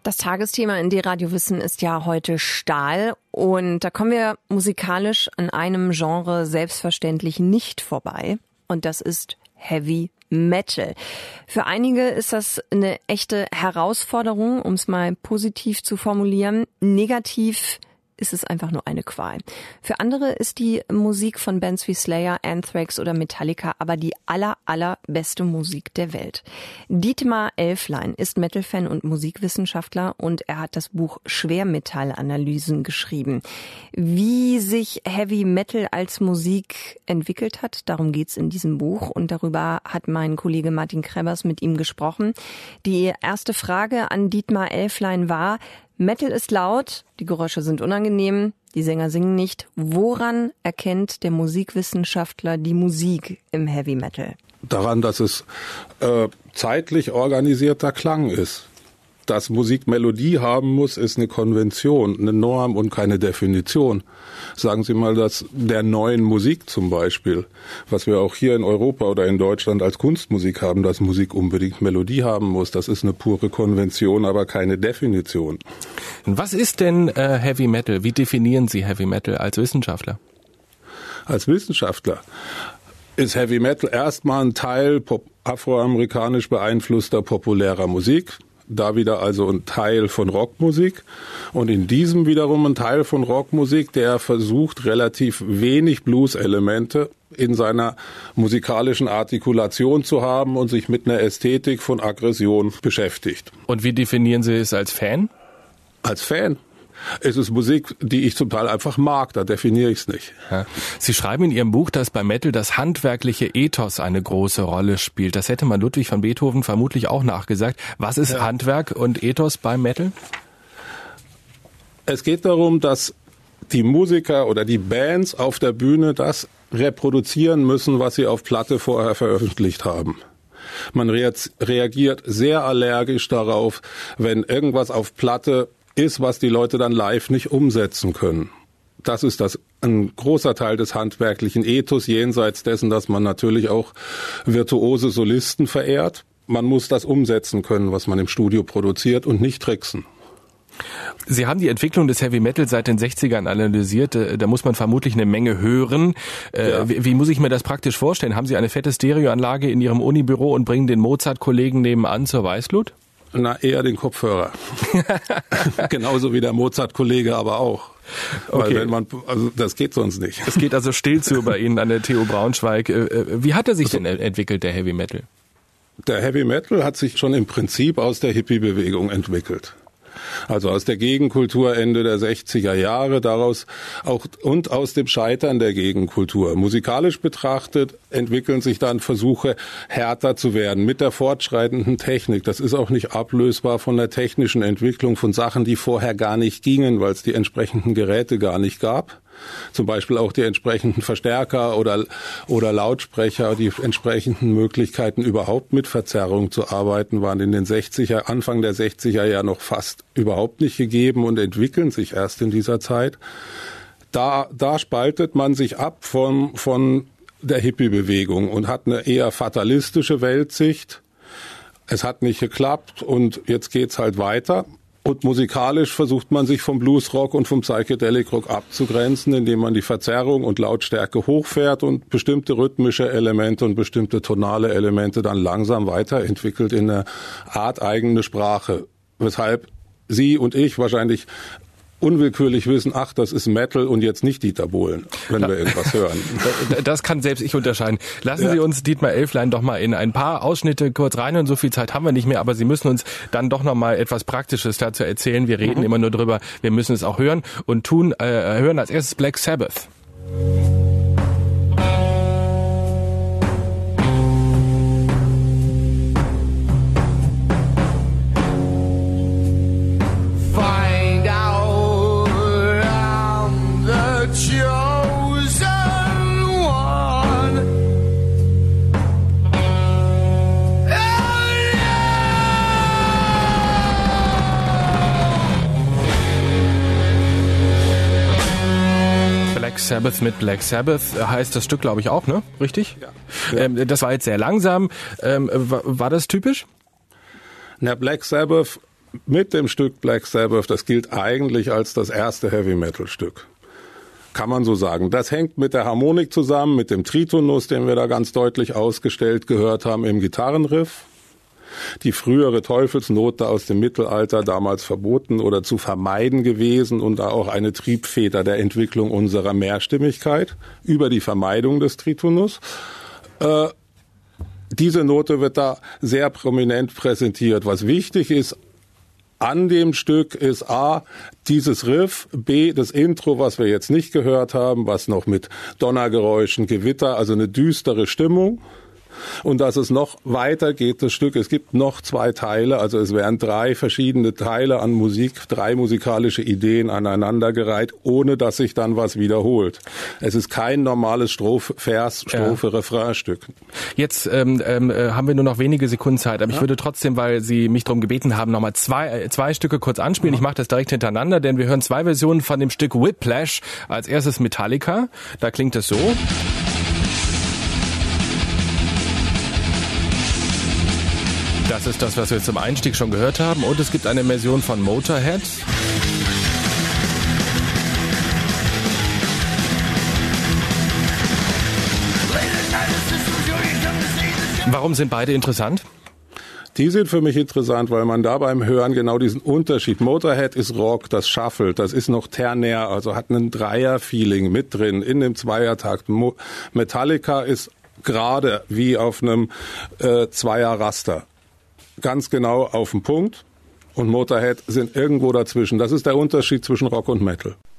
Das Tagesthema in D-Radio Wissen ist ja heute Stahl und da kommen wir musikalisch an einem Genre selbstverständlich nicht vorbei und das ist Heavy Metal. Für einige ist das eine echte Herausforderung, um es mal positiv zu formulieren. Negativ ist es einfach nur eine Qual. Für andere ist die Musik von Bands wie Slayer, Anthrax oder Metallica aber die allerbeste Musik der Welt. Dietmar Elflein ist Metal-Fan und Musikwissenschaftler und er hat das Buch Schwermetallanalysen geschrieben. Wie sich Heavy Metal als Musik entwickelt hat, darum geht's in diesem Buch und darüber hat mein Kollege Martin Krebers mit ihm gesprochen. Die erste Frage an Dietmar Elflein war: Metal ist laut, die Geräusche sind unangenehm, die Sänger singen nicht. Woran erkennt der Musikwissenschaftler die Musik im Heavy Metal? Daran, dass es zeitlich organisierter Klang ist. Dass Musik Melodie haben muss, ist eine Konvention, eine Norm und keine Definition. Sagen Sie mal, dass der neuen Musik zum Beispiel, was wir auch hier in Europa oder in Deutschland als Kunstmusik haben, dass Musik unbedingt Melodie haben muss. Das ist eine pure Konvention, aber keine Definition. Was ist denn Heavy Metal? Wie definieren Sie Heavy Metal als Wissenschaftler? Als Wissenschaftler ist Heavy Metal erstmal ein Teil afroamerikanisch beeinflusster populärer Musik. Da wieder also ein Teil von Rockmusik und in diesem wiederum ein Teil von Rockmusik, der versucht, relativ wenig Blues-Elemente in seiner musikalischen Artikulation zu haben und sich mit einer Ästhetik von Aggression beschäftigt. Und wie definieren Sie es als Fan? Als Fan? Es ist Musik, die ich zum Teil einfach mag, da definiere ich es nicht. Ja. Sie schreiben in Ihrem Buch, dass bei Metal das handwerkliche Ethos eine große Rolle spielt. Das hätte man Ludwig van Beethoven vermutlich auch nachgesagt. Was ist Handwerk und Ethos beim Metal? Es geht darum, dass die Musiker oder die Bands auf der Bühne das reproduzieren müssen, was sie auf Platte vorher veröffentlicht haben. Man reagiert sehr allergisch darauf, wenn irgendwas auf Platte ist, was die Leute dann live nicht umsetzen können. Das ist ein großer Teil des handwerklichen Ethos, jenseits dessen, dass man natürlich auch virtuose Solisten verehrt. Man muss das umsetzen können, was man im Studio produziert und nicht tricksen. Sie haben die Entwicklung des Heavy Metal seit den 60ern analysiert. Da muss man vermutlich eine Menge hören. Ja. Wie muss ich mir das praktisch vorstellen? Haben Sie eine fette Stereoanlage in Ihrem Unibüro und bringen den Mozart-Kollegen nebenan zur Weißglut? Na, eher den Kopfhörer. Genauso wie der Mozart-Kollege aber auch. Okay. Weil das geht sonst nicht. Es geht also still zu bei Ihnen an der TU Braunschweig. Wie hat er sich denn entwickelt, der Heavy Metal? Der Heavy Metal hat sich schon im Prinzip aus der Hippie-Bewegung entwickelt. Also aus der Gegenkultur Ende der 60er Jahre, daraus auch und aus dem Scheitern der Gegenkultur. Musikalisch betrachtet entwickeln sich dann Versuche, härter zu werden mit der fortschreitenden Technik. Das ist auch nicht ablösbar von der technischen Entwicklung von Sachen, die vorher gar nicht gingen, weil es die entsprechenden Geräte gar nicht gab. Zum Beispiel auch die entsprechenden Verstärker oder Lautsprecher, die entsprechenden Möglichkeiten überhaupt mit Verzerrung zu arbeiten, waren in den Anfang der 60er ja noch fast überhaupt nicht gegeben und entwickeln sich erst in dieser Zeit. Da spaltet man sich ab von der Hippie-Bewegung und hat eine eher fatalistische Weltsicht. Es hat nicht geklappt und jetzt geht's halt weiter. Und musikalisch versucht man sich vom Bluesrock und vom Psychedelic Rock abzugrenzen, indem man die Verzerrung und Lautstärke hochfährt und bestimmte rhythmische Elemente und bestimmte tonale Elemente dann langsam weiterentwickelt in eine Art eigene Sprache. Weshalb Sie und ich wahrscheinlich unwillkürlich wissen, ach, das ist Metal und jetzt nicht Dieter Bohlen, wenn wir irgendwas hören. Das kann selbst ich unterscheiden. Lassen Sie uns Dietmar Elflein doch mal in ein paar Ausschnitte kurz reinhören. So viel Zeit haben wir nicht mehr, aber Sie müssen uns dann doch noch mal etwas Praktisches dazu erzählen. Wir reden immer nur drüber, wir müssen es auch hören und hören als erstes Black Sabbath. Sabbath mit Black Sabbath heißt das Stück, glaube ich, auch, ne? Richtig? Ja. Das war jetzt sehr langsam. War das typisch? Na, Black Sabbath mit dem Stück Black Sabbath, das gilt eigentlich als das erste Heavy-Metal-Stück. Kann man so sagen. Das hängt mit der Harmonik zusammen, mit dem Tritonus, den wir da ganz deutlich ausgestellt gehört haben im Gitarrenriff. Die frühere Teufelsnote aus dem Mittelalter, damals verboten oder zu vermeiden gewesen und da auch eine Triebfeder der Entwicklung unserer Mehrstimmigkeit über die Vermeidung des Tritonus. Diese Note wird da sehr prominent präsentiert. Was wichtig ist an dem Stück ist A, dieses Riff, B, das Intro, was wir jetzt nicht gehört haben, was noch mit Donnergeräuschen, Gewitter, also eine düstere Stimmung. Und dass es noch weiter geht, das Stück, es gibt noch 2 Teile, also es werden 3 verschiedene Teile an Musik, 3 musikalische Ideen aneinandergereiht, ohne dass sich dann was wiederholt. Es ist kein normales Strophe-Refrain-Stück. Jetzt haben wir nur noch wenige Sekunden Zeit, aber ich würde trotzdem, weil Sie mich darum gebeten haben, nochmal zwei Stücke kurz anspielen. Ich mache das direkt hintereinander, denn wir hören 2 Versionen von dem Stück Whiplash. Als erstes Metallica, da klingt es so. Das ist das, was wir zum Einstieg schon gehört haben. Und es gibt eine Version von Motorhead. Warum sind beide interessant? Die sind für mich interessant, weil man da beim Hören genau diesen Unterschied. Motorhead ist Rock, das shuffelt, das ist noch ternär, also hat einen Dreier-Feeling mit drin in dem Zweiertakt. Metallica ist gerade wie auf einem Zweier-Raster. Ganz genau auf den Punkt und Motorhead sind irgendwo dazwischen. Das ist der Unterschied zwischen Rock und Metal.